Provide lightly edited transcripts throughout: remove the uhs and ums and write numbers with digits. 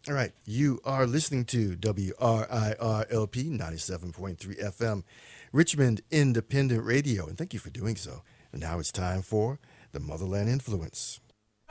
All right, you are listening to WRIRLP 97.3 FM, Richmond Independent Radio, and thank you for doing so. And now it's time for the Motherland Influence.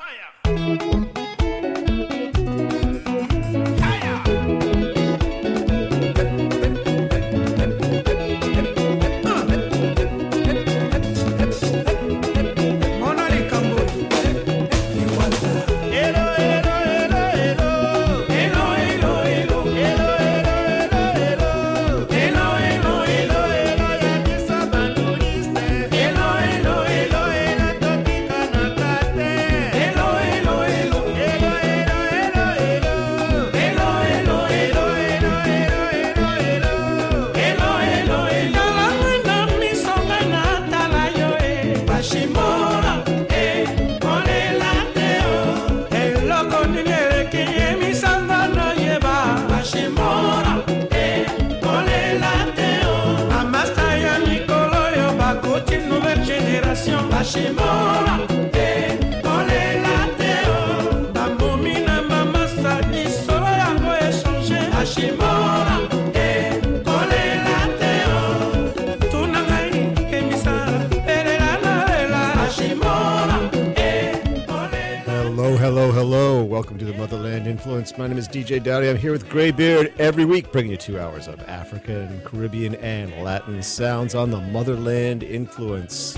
Hello. Welcome to the Motherland Influence. My name is DJ Dowdy. I'm here with Graybeard every week, bringing you 2 hours of African, Caribbean, and Latin sounds on the Motherland Influence.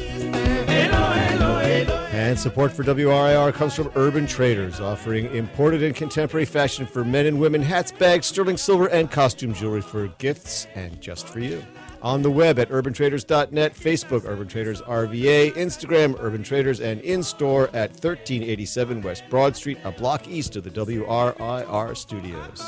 And support for WRIR comes from Urban Traders, offering imported and contemporary fashion for men and women, hats, bags, sterling silver, and costume jewelry for gifts and just for you. On the web at urbantraders.net, Facebook, Urban Traders RVA, Instagram, Urban Traders, and in-store at 1387 West Broad Street, a block east of the WRIR studios.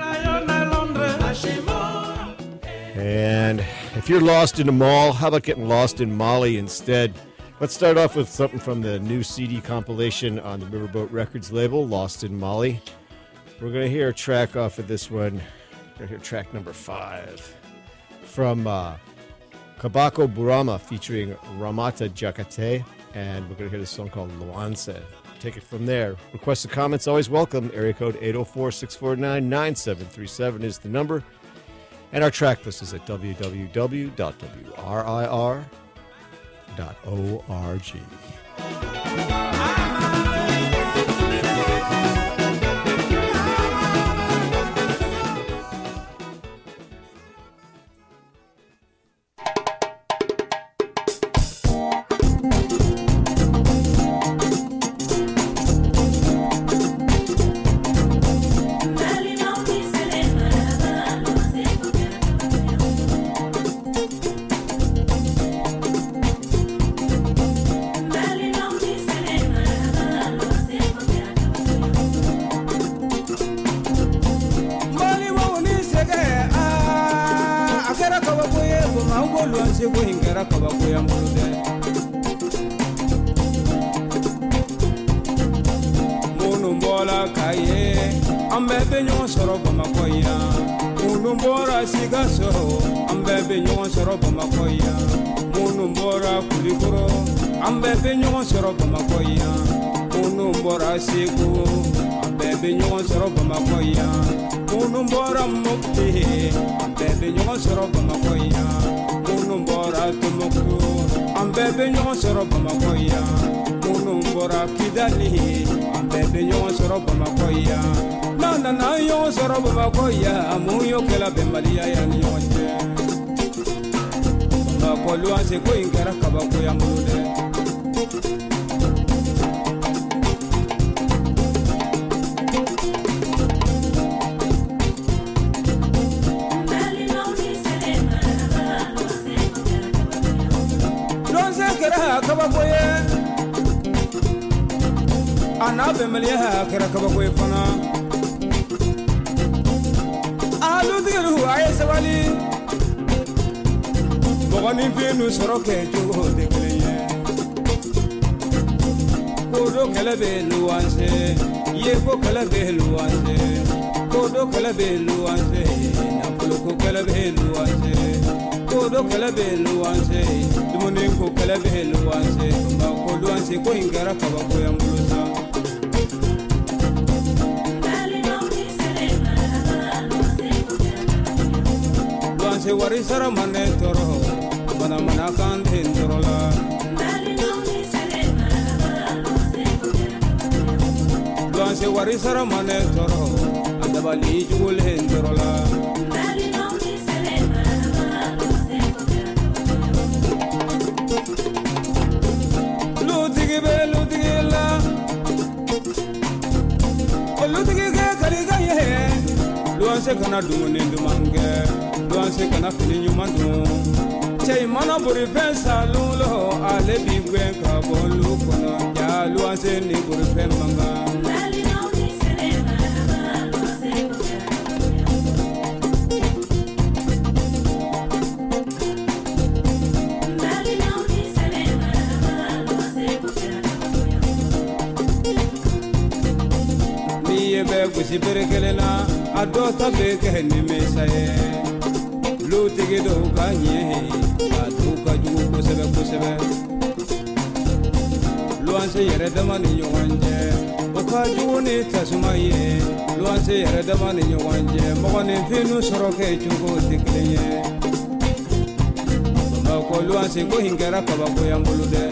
And if you're lost in a mall, how about getting lost in Mali instead? Let's start off with something from the new CD compilation on the Riverboat Records label, Lost in Mali. We're going to hear a track off of this one. We're going to hear track number 5. From Kabako Burama featuring Ramata Jakate, and we're going to hear this song called Luanse. Take it from there. Requests and comments always welcome. Area code 804-649-9737 is the number. And our track list is at www.wirir.org. wari sara mane toro mana mana kan hin torola luanse wari sara mane toro adabali jugul hin torola lutige be lutige la lutige ke kaliga ye luanse kana dumune dumange luanse kana fini nyumanu chei mana buri pensa lulo ale bigwen ka bolu kono ya luanse ni buri pemanga kusi berekelena adota beke ni mesaye lutige do ganye atuka jugo kusebe luanse yere damani nyonje oka jugo ni tasumaye luanse yere damani nyonje mogone finu soroke jugo tiklenye ko luanse ko hingera kaba ko yambulude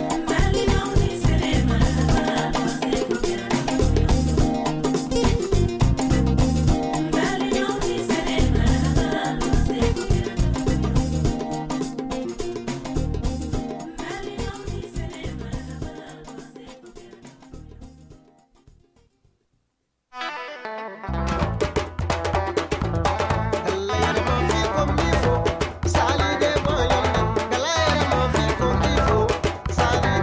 Sali de boy,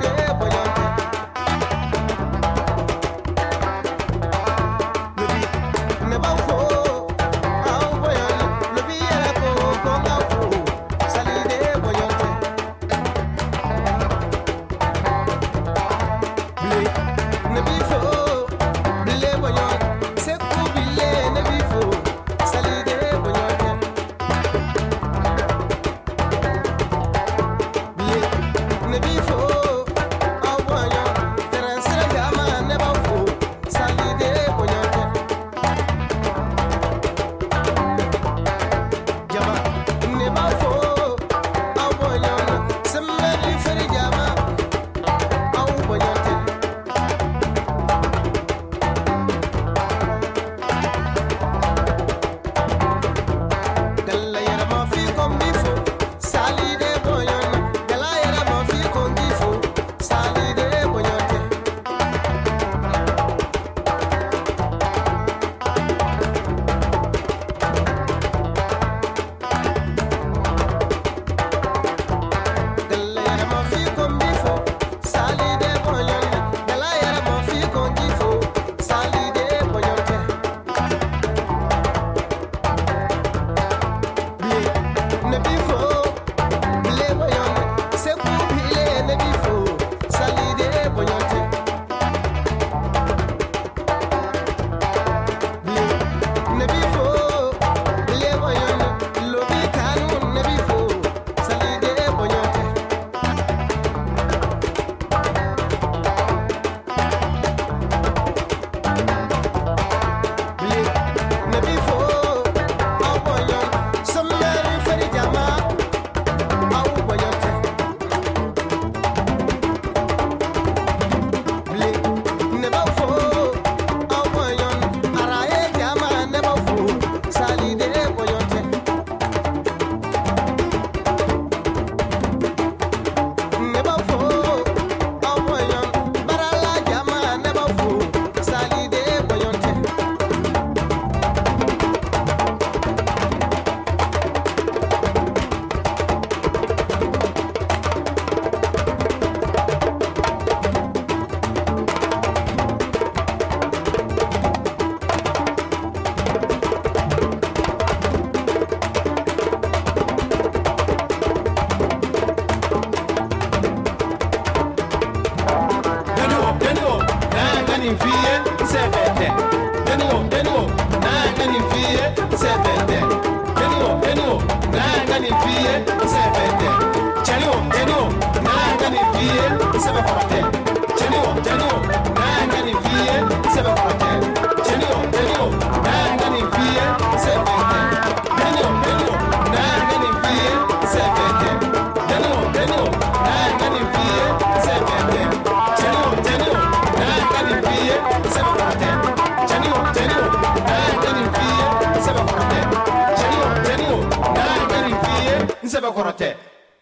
kɔrɔtɛ.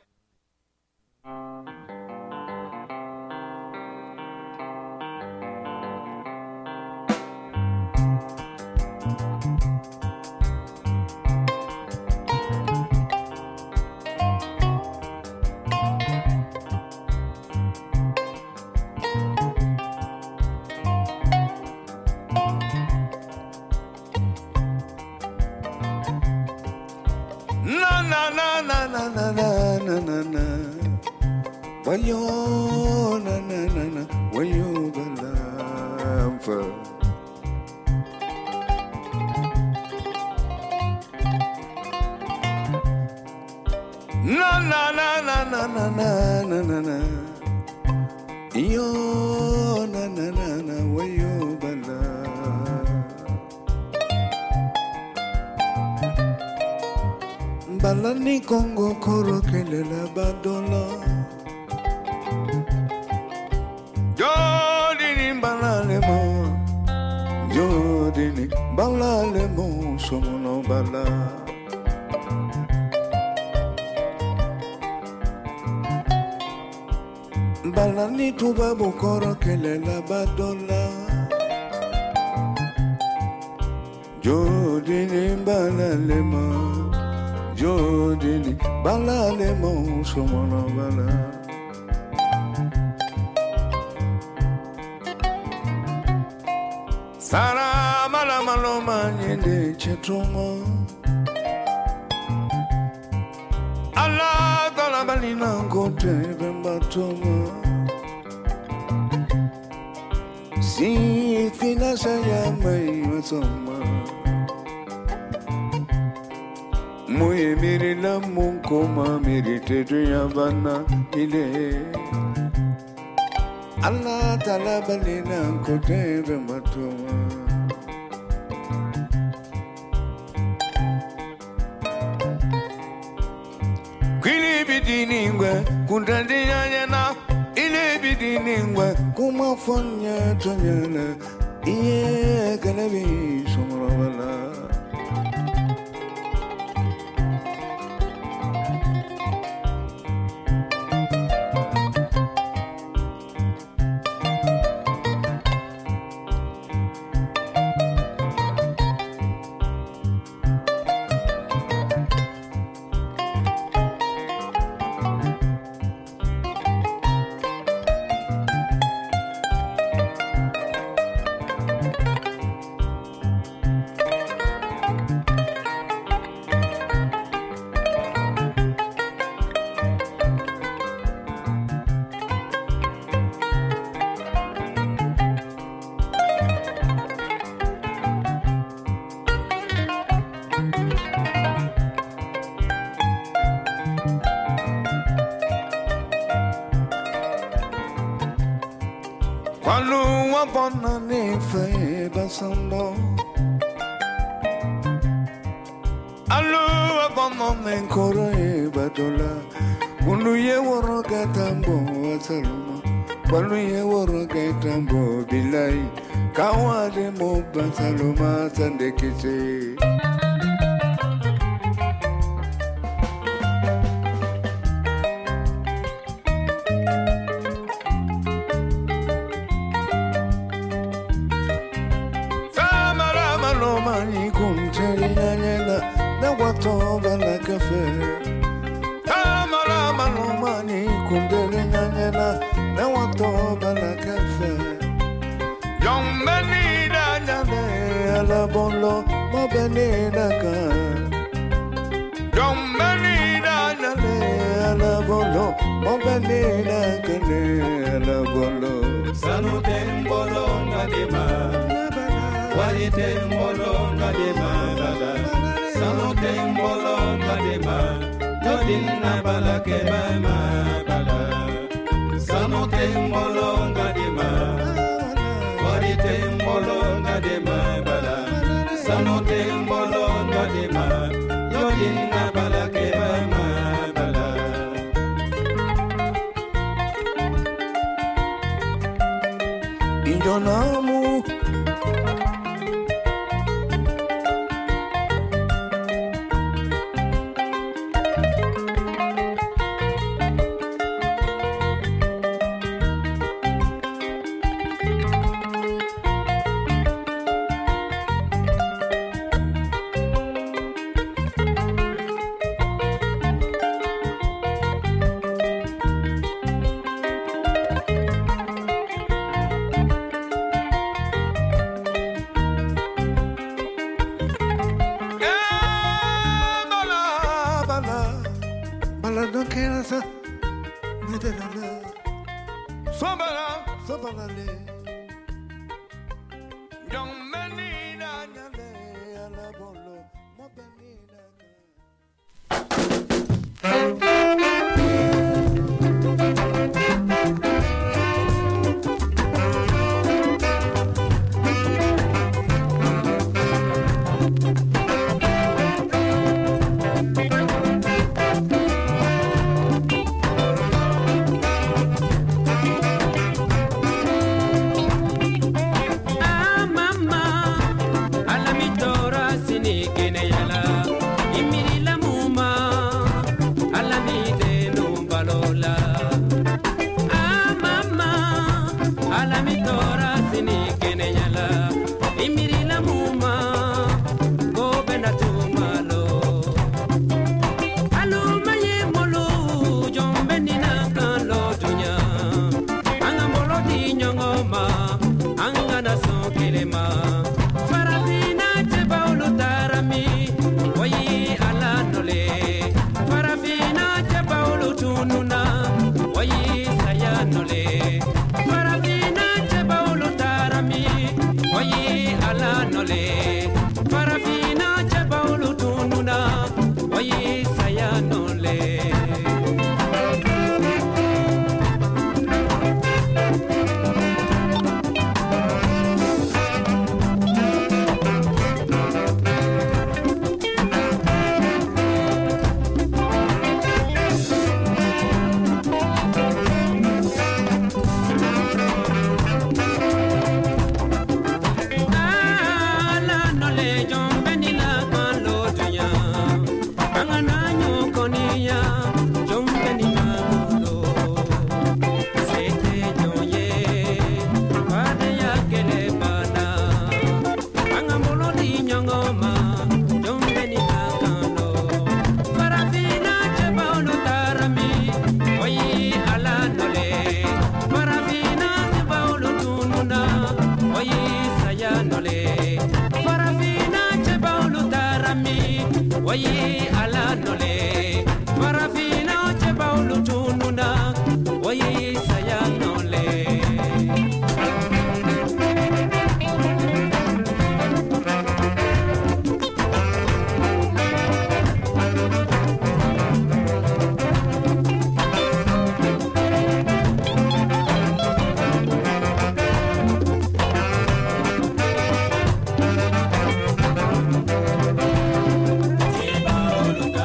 Balani Congo koro kelela badola Jodini balale mo Jodini balale mo somono bala Balani tuba bukoro kelela badola Jodini balale mo Jodini balale mo somono bala Sara mala malo manyende chetumo Allah dala balina kote bembatomo Si fina saya mai masoma Moye mere la munkoma mere tedu yavana ile Allah tala balina kote bembatomo Kwili bidiningwe kundandi nyanyana ile bidiningwe kumafonya tonyana iye kanabi somrawala Kwalu wapona nefe basando Alu wapona menkoro badola Kunu ye woro katambo wasaluma Kwalu ye woro katambo bilai Kawade mo basaluma sandekise Toba la cafe Tamara malomani kundele nyanyela Na watoba la cafe Young menina nyane ala bolo Mo benina ka Young menina nyane ala bolo Mo benina kane ala bolo Sanu tembolo ngadema Wali tembolo ngadema Sanu tembolo ngadema Yodina balake mama bala Sanu tembolo ngadema Wali tembolo ngadema bala Sanu tembolo ngadema Yodina balake mama bala Indonamu Nasa, Nederala, Sobala, Sobalale, Young Menina, Nale, Alabolo, Mobenina. Waye ala nole Farafina cheba ulutununa Waye saya nole Cheba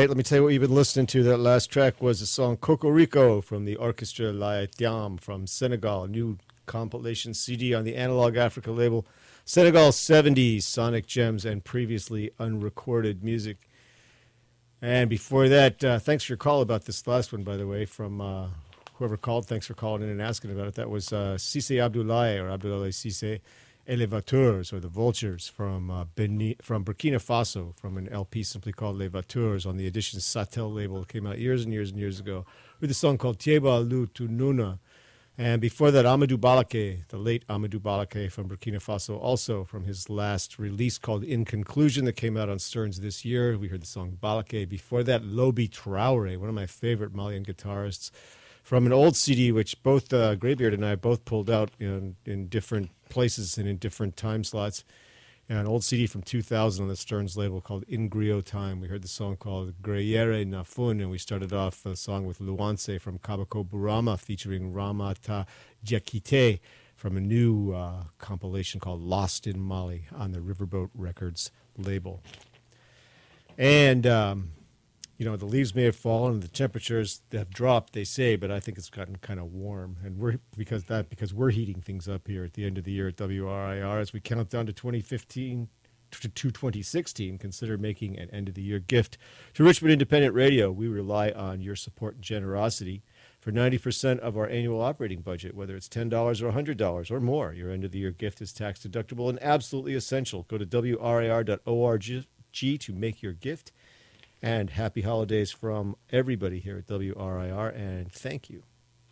right, let me tell you what you've been listening to. That last track was the song Cocorico from the Orchestra La Etiam from Senegal, a new compilation CD on the Analog Africa label. Senegal 70s, Sonic Gems, and previously unrecorded music. And before that, thanks for your call about this last one, by the way, from whoever called. Thanks for calling in and asking about it. That was Cissé Abdoulaye, or Abdoulaye Cissé, Elevateurs, or the Vultures, from Burkina Faso, from an LP simply called Les Vateurs on the Edition Satel label. It came out years and years and years ago with a song called Tieba Lu Tununa. And before that, Amadou Balake, the late Amadou Balake from Burkina Faso, also from his last release called In Conclusion that came out on Stearns this year. We heard the song Balake. Before that, Lobi Traore, one of my favorite Malian guitarists, from an old CD which both Greybeard and I both pulled out in different places and in different time slots. An old CD from 2000 on the Stearns label called In Griot Time. We heard the song called Greyere Nafun, and we started off a song with Luanse from Kabako Burama featuring Ramata Diakite from a new compilation called Lost in Mali on the Riverboat Records label. And, the leaves may have fallen and the temperatures have dropped, they say, but I think it's gotten kind of warm. And because we're heating things up here at the end of the year at WRIR as we count down to 2015 to 2016. Consider making an end-of-the-year gift to Richmond Independent Radio. We rely on your support and generosity for 90% of our annual operating budget, whether it's $10 or $100 or more. Your end-of-the-year gift is tax-deductible and absolutely essential. Go to WRIR.org to make your gift. And happy holidays from everybody here at WRIR, and thank you.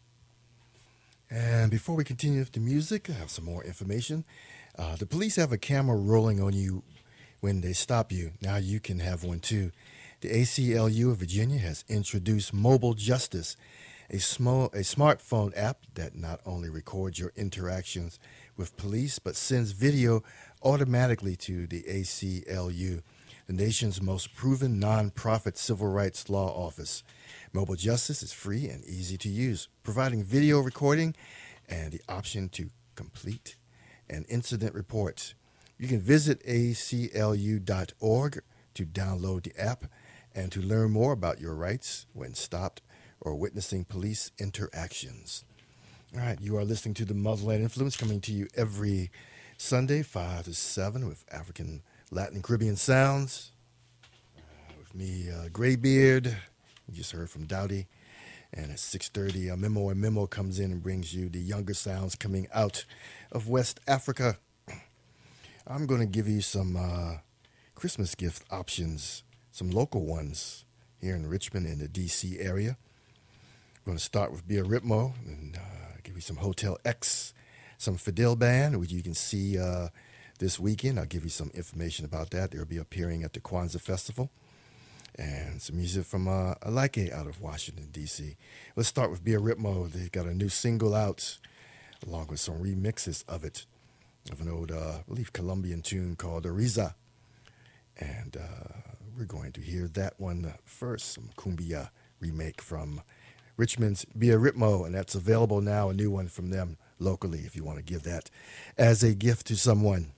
And before we continue with the music, I have some more information. The police have a camera rolling on you when they stop you. Now you can have one too. The ACLU of Virginia has introduced Mobile Justice, a smartphone app that not only records your interactions with police, but sends video automatically to the ACLU, the nation's most proven nonprofit civil rights law office. Mobile Justice is free and easy to use, providing video recording and the option to complete an incident report. You can visit aclu.org to download the app and to learn more about your rights when stopped or witnessing police interactions. All right, you are listening to the Motherland Influence, coming to you every Sunday, 5 to 7, with African, Latin, Caribbean sounds. With me, Greybeard. You just heard from Dowdy. And at 6:30, Memo and Memo comes in and brings you the younger sounds coming out of West Africa. I'm going to give you some Christmas gift options, some local ones here in Richmond in the D.C. area. I'm going to start with Bia Ritmo and give you some Hotel X, some Fidel Band, which you can see this weekend. I'll give you some information about that. They'll be appearing at the Kwanzaa Festival. And some music from Alike out of Washington, D.C. Let's start with Bia Ritmo. They got a new single out, along with some remixes of it, of an old, I believe, Colombian tune called Ariza. And we're going to hear that one first, some Cumbia remake from Richmond's Bia Ritmo, and that's available now, a new one from them locally, if you want to give that as a gift to someone.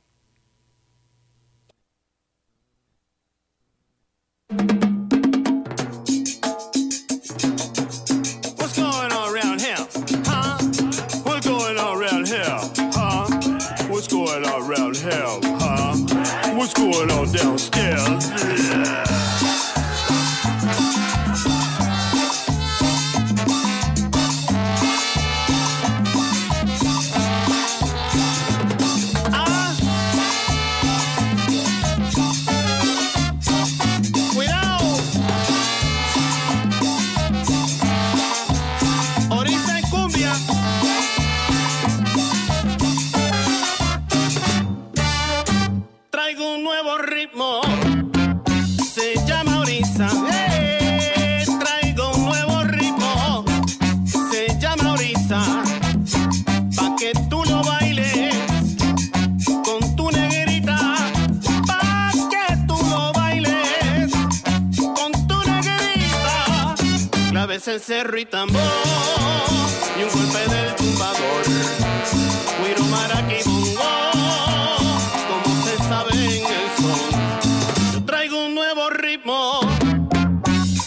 What's going on around here? Huh? What's going on around here? Huh? What's going on around here? Huh? What's going on downstairs? Yeah. El cerro y tambor y un golpe del tumbador, Guiro, maraca y bongo, como se sabe en el son. Yo traigo un nuevo ritmo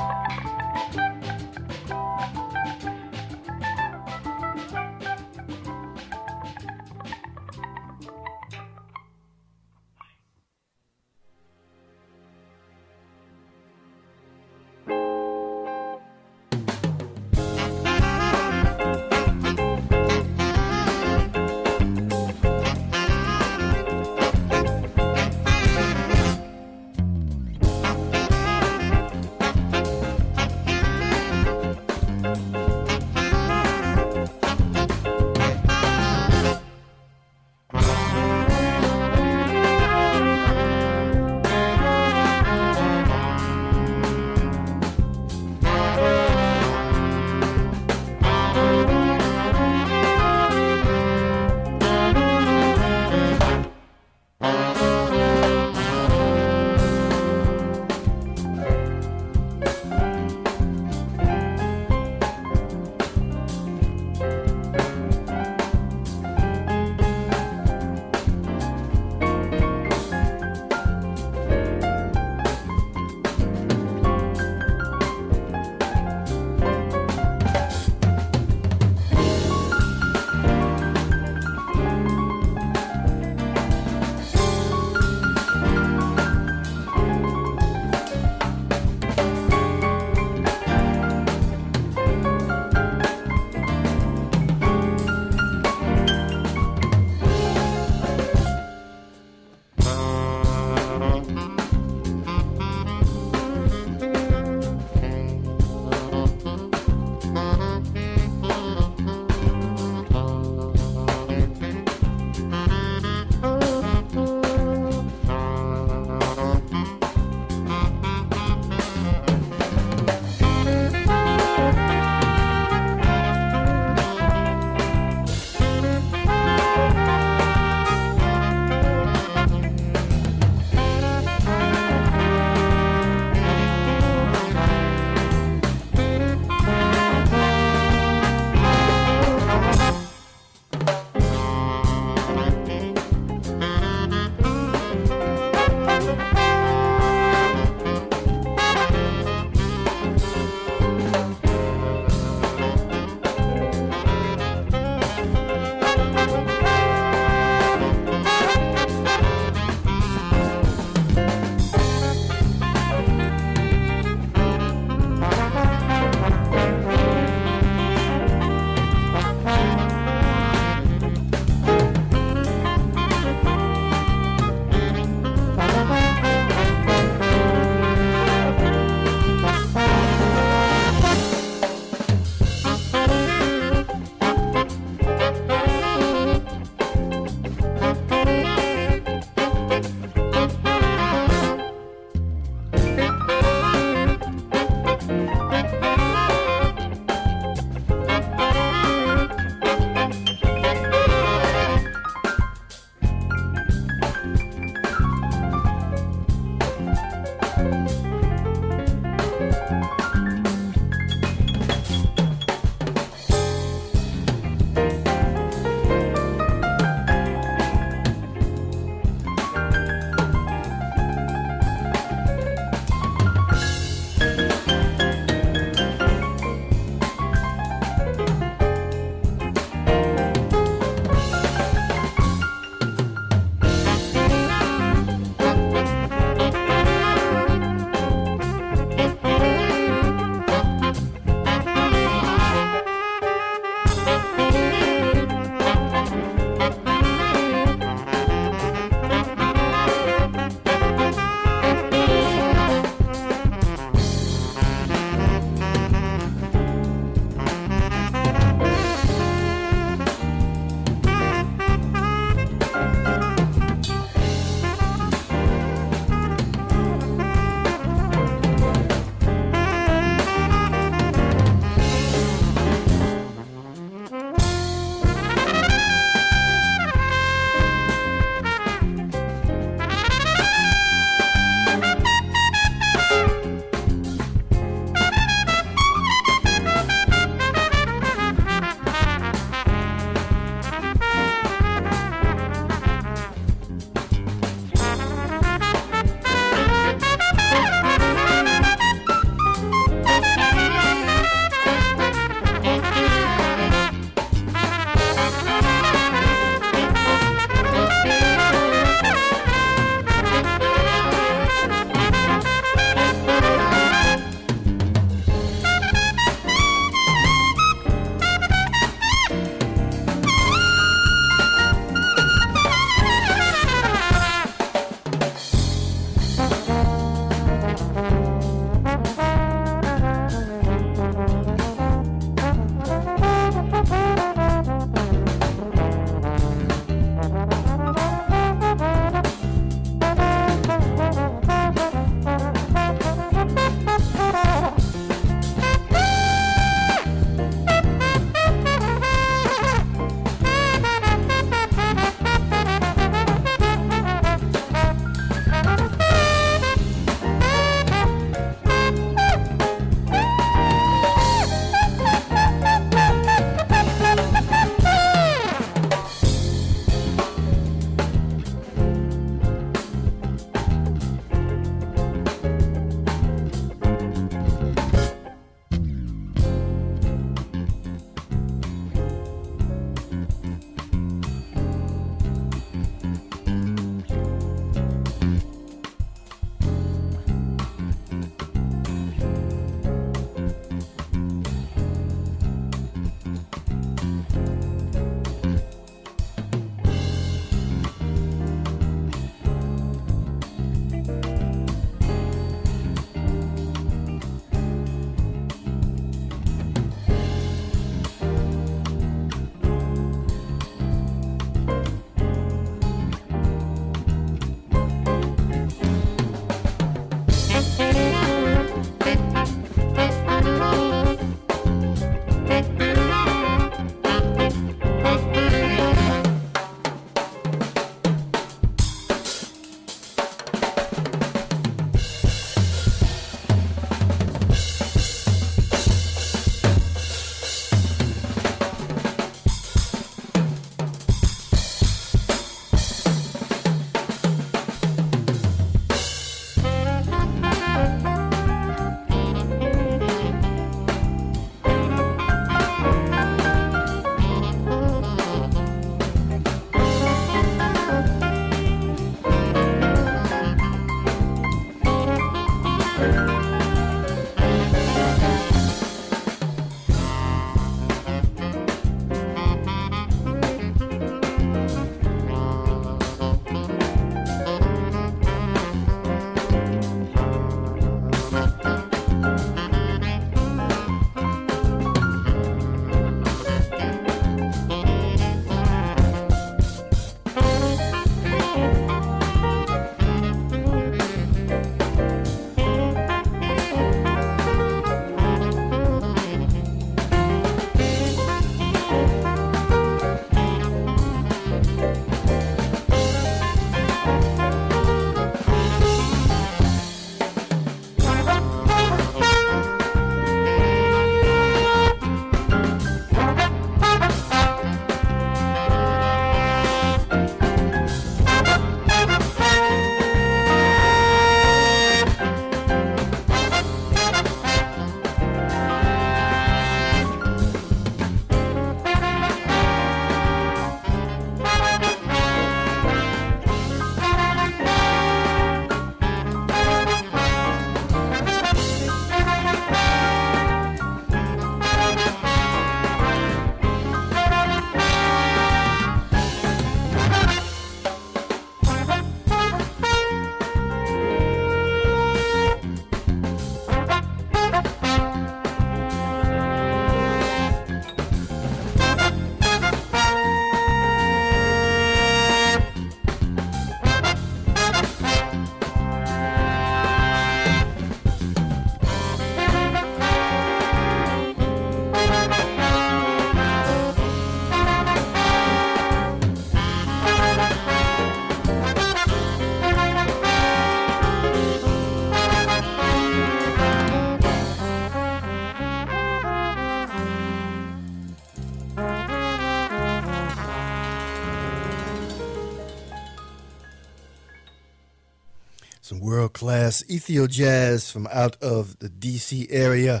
Some world-class Ethio jazz from out of the D.C. area,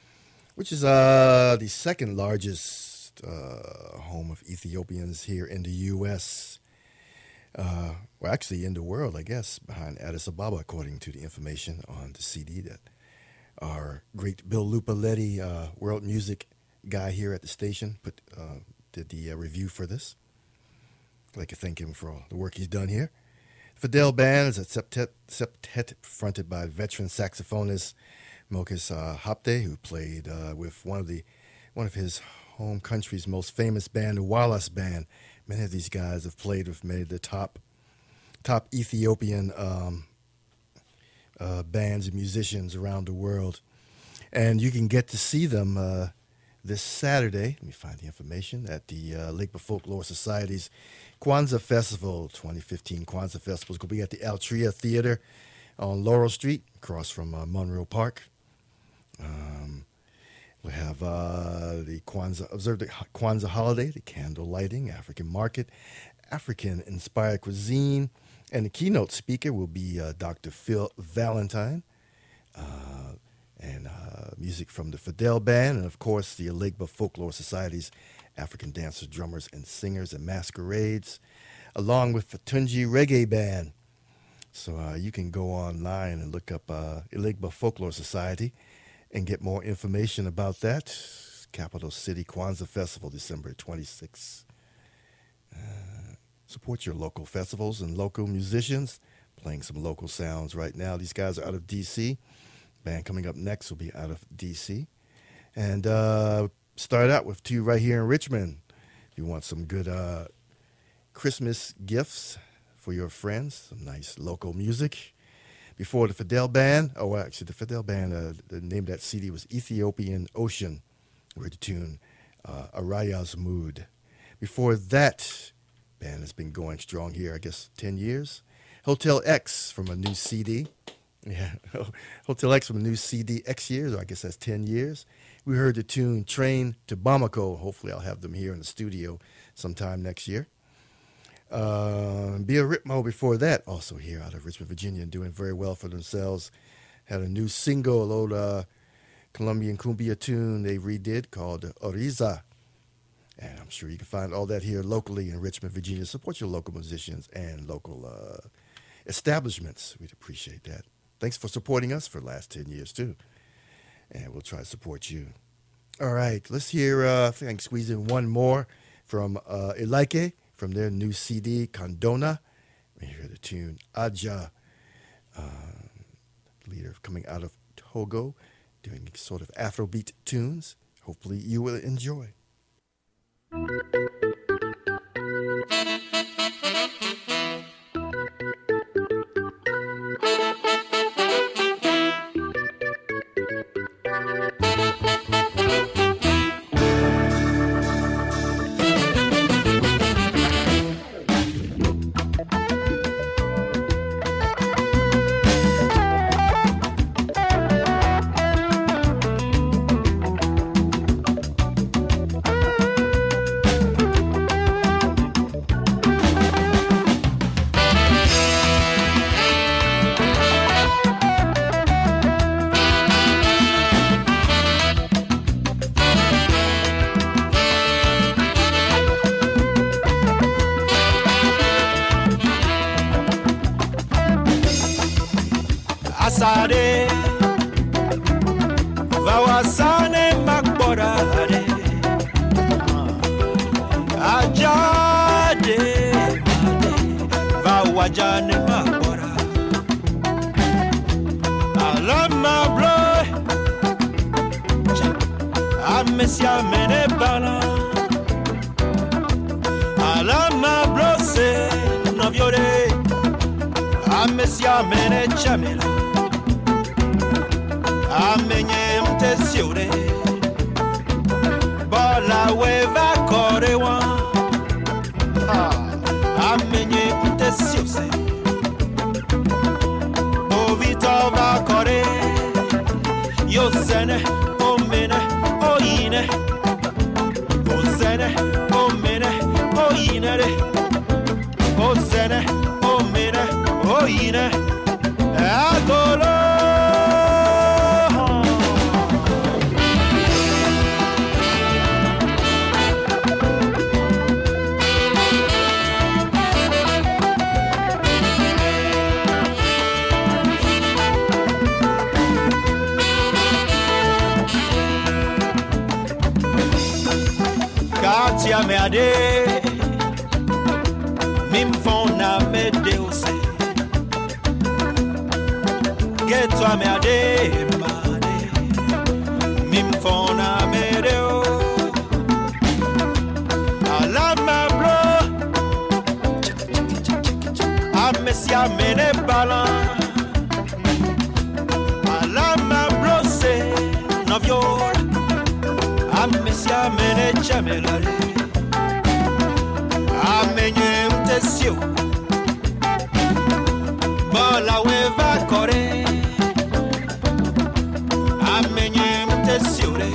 which is the second largest home of Ethiopians here in the U.S. Well, actually in the world, I guess, behind Addis Ababa, according to the information on the CD that our great Bill Lupaletti, world music guy here at the station, did the review for this. I'd like to thank him for all the work he's done here. Fidel Band is a septet fronted by veteran saxophonist Mokis Hapte, who played with one of his home country's most famous band, the Wallace Band. Many of these guys have played with many of the top Ethiopian bands and musicians around the world. And you can get to see them this Saturday, let me find the information, at the Lakeba Folklore Society's Kwanzaa Festival, 2015 Kwanzaa Festival is going to be at the Altria Theater on Laurel Street, across from Monroe Park. We'll have observe the Kwanzaa holiday, the candle lighting, African market, African-inspired cuisine, and the keynote speaker will be Dr. Phil Valentine, and music from the Fidel Band, and of course the Lakeba Folklore Society's African dancers, drummers, and singers and masquerades, along with the Tunji Reggae Band. So you can go online and look up Lakeba Folklore Society and get more information about that. Capital City Kwanzaa Festival, December 26th. Support your local festivals and local musicians. Playing some local sounds right now. These guys are out of D.C. Band coming up next will be out of D.C. And start out with two right here in Richmond. If you want some good Christmas gifts for your friends, some nice local music. Before the Fidel Band, the Fidel Band, the name of that CD was Ethiopian Ocean. We heard the tune Araya's Mood. Before that, band has been going strong here, I guess, 10 years. Hotel X from a new CD. Yeah, Hotel X from a new CD, X years, or I guess that's 10 years. We heard the tune Train to Bamako. Hopefully I'll have them here in the studio sometime next year. Bia Ritmo before that, also here out of Richmond, Virginia, doing very well for themselves. Had a new single, old Colombian cumbia tune they redid called Oriza. And I'm sure you can find all that here locally in Richmond, Virginia. Support your local musicians and local establishments. We'd appreciate that. thanks for supporting us for the last 10 years, too. And we'll try to support you. All right, let's hear, I think I can squeeze in one more from Elike from their new CD, Condona. We hear the tune Aja, leader coming out of Togo, doing sort of Afrobeat tunes. Hopefully you will enjoy. Asade Vawasane Makborade Ajade Vawajane Makbora Alama Bloy Amesia Mene Bala Alama Blose Noviore Amesia Mene Chamela Amenye mtesiure Bola weva korewa Amenye mtesiuse Ovito va kore Yosene omene oine Osene omene oine Osene omene oine Agolo Katia me ade Mimfona me deuse Getwa me ade made Mimfona me deo Alama blo Amesia mene bala Alama blo se novior Amesia mene chamelare Amenye mtesio Bola weva kore Amenye mtesiure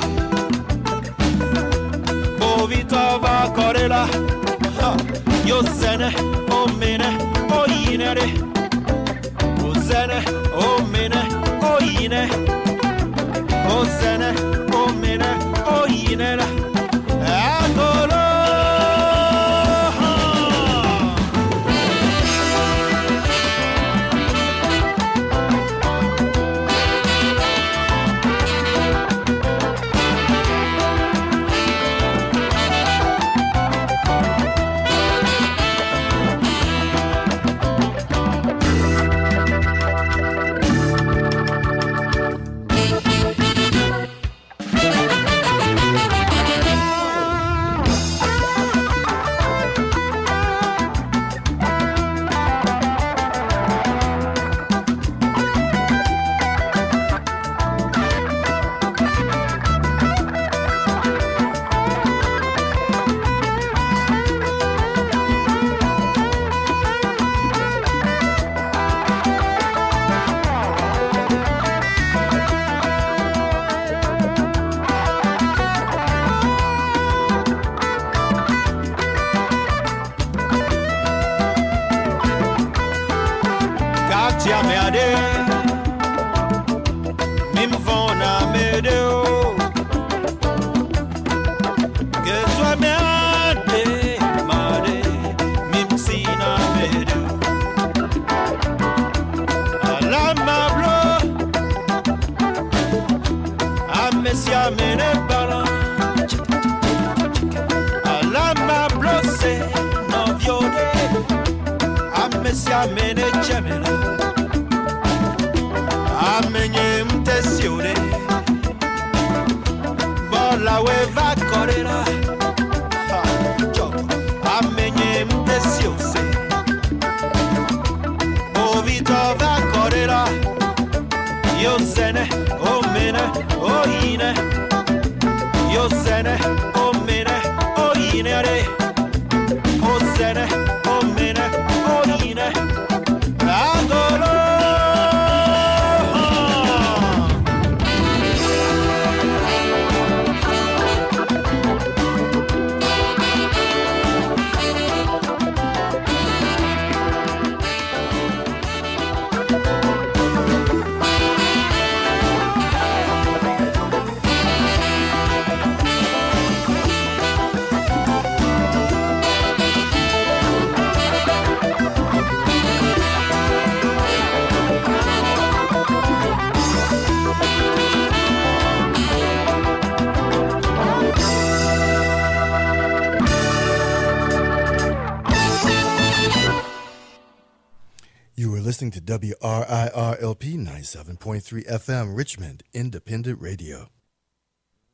Bovito va korela Yosene omene oinere Osene omene oine Osene omene oinera Agolo me ade Mimfona me deo Getwa me ade made Mimsina me deo Alama blo Amesia mene bana Alama blose no viode Amesia mene chemena Amenye mtesiode Bola weva korera Amenye mtesiose Ovito va korera Yo sene o mene o ine Yo sene o mene o ine are O sene o mene o ine Agolo You were listening to WRIRLP 97.3 FM, Richmond Independent Radio.